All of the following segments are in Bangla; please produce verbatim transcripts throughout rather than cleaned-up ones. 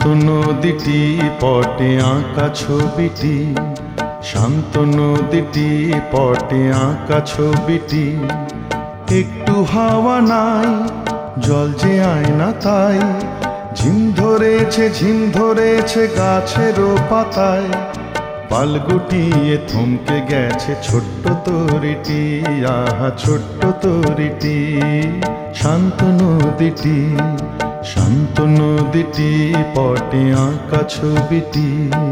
শান্ত নদীটি পটে আঁকা ছবিটি, শান্ত নদীটি পটে আঁকা ছবিটি। একটু হাওয়া নাই, জল যে আয় না তাই, ঝিম ধরেছে ঝিম ধরেছে গাছেরও পাতায়। পাল গুটিয়ে থমকে গেছে ছোট্ট তরিটি, আহা ছোট্ট তরিটি। শান্ত নদীটি, শান্ত নদীটি পটে আঁকা ছবিটি।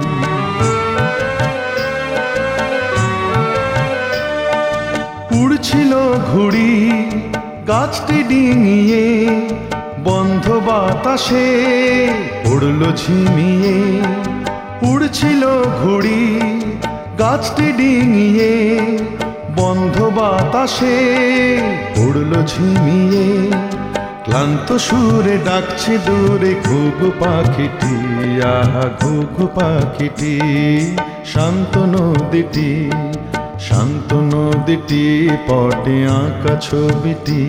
উড়ছিল ঘুড়ি গাছটি ডিঙিয়ে, বন্ধ বাতাসে উড়ল ঝিমিয়ে। উড়ছিল ঘুড়ি গাছটি ডিঙিয়ে, বন্ধ বাতাসে উড়ল ঝিমিয়ে। ক্লান্ত সুরে ডাকছে দূরে ঘুঘু পাখিটি, আহা ঘুঘু পাখিটি। শান্ত নদীটি, শান্ত নদীটি পটে আঁকা ছবিটি।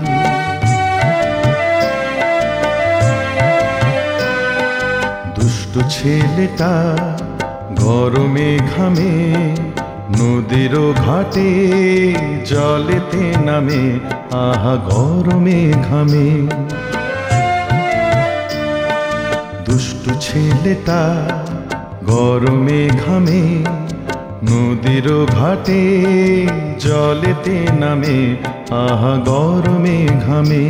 দুষ্ট ছেলেটা গরমে ঘামে, নদীর ঘাটে জলেতে নামে, আহা গরমে ঘামে। দুষ্ট ছেলেটা গরমে ঘামে, নদীর ঘাটে জলেতে নামে, আহা গরমে ঘামে।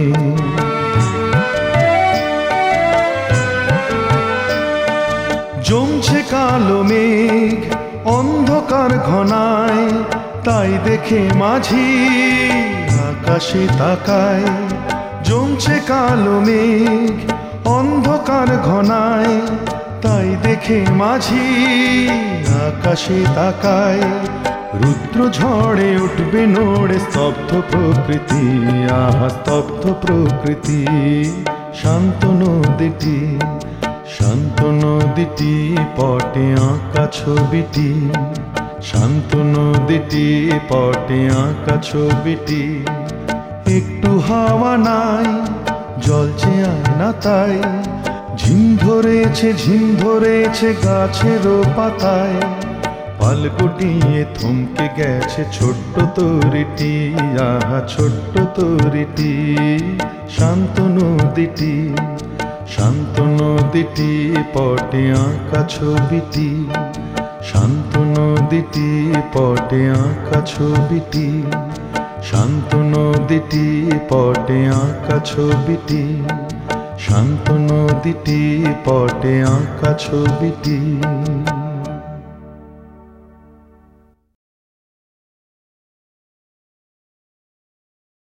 জমছে কালো মেঘ অন্ধকার ঘনায়, তাই দেখে মাঝি আকাশে তাকায়। জমছে কালো মেঘ অন্ধকার ঘনায়, তাই দেখে মাঝি আকাশে তাকায়। রুদ্র ঝড়ে উঠবে নড়ে স্তব্ধ প্রকৃতি, আহা স্তব্ধ প্রকৃতি। শান্ত নদীটি, শান্ত নদীটি পটে আঁকা ছবিটি। শান্ত নদীটি পটে আঁকা ছবিটি। একটু হাওয়া নাই, জল যে আয় না তাই, ঝিম ধরেছে ঝিম ধরেছে গাছেরও পাতায়। পাল গুটিয়ে থমকে গেছে ছোট্ট তরিটি, আহা ছোট্ট তরিটি। শান্ত নদীটি, শান্ত নদীটি পটে আঁকা ছবিটি। শান্ত নদীটি পটে আঁকা ছবিটি। শান্ত নদীটি পটে আঁকা ছবিটি। শান্ত নদীটি পটে আঁকা ছবিটি।